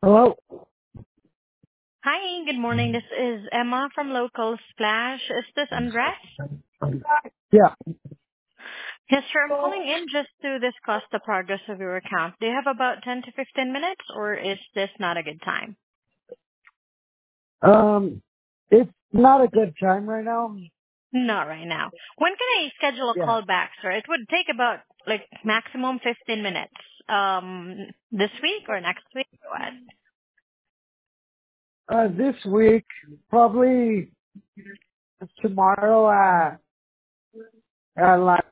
Hello? Hi, good morning. This is Emma from Local Splash. Is this Andres? Yeah. Yes, sir. I'm calling in just to discuss the progress of your account. Do you have about 10 to 15 minutes, or is this not a good time? It's not a good time right now. Not right now. When can I schedule a Yeah. call back, sir? It would take about like maximum 15 minutes. This week or next week? What? This week, probably tomorrow at like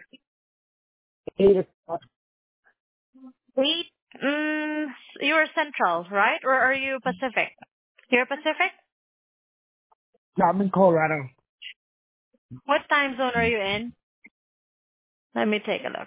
8 o'clock. Wait, you're Central, right? Or are you Pacific? You're Pacific? Yeah, I'm in Colorado. What time zone are you in? Let me take a look.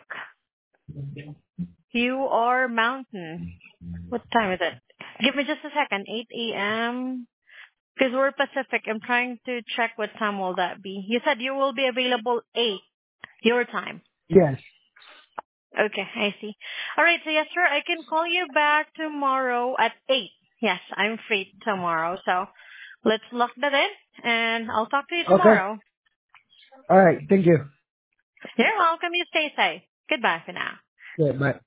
You are Mountain. What time is it? Give me just a second. 8 a.m. Because we're Pacific. I'm trying to check what time will that be. You said you will be available 8 your time. Yes. Okay, I see. All right, so yes, sir, I can call you back tomorrow at 8. Yes, I'm free tomorrow. So let's lock that in, and I'll talk to you Okay. tomorrow. All right. Thank you. You're welcome. You stay safe. Goodbye for now. Yeah, bye.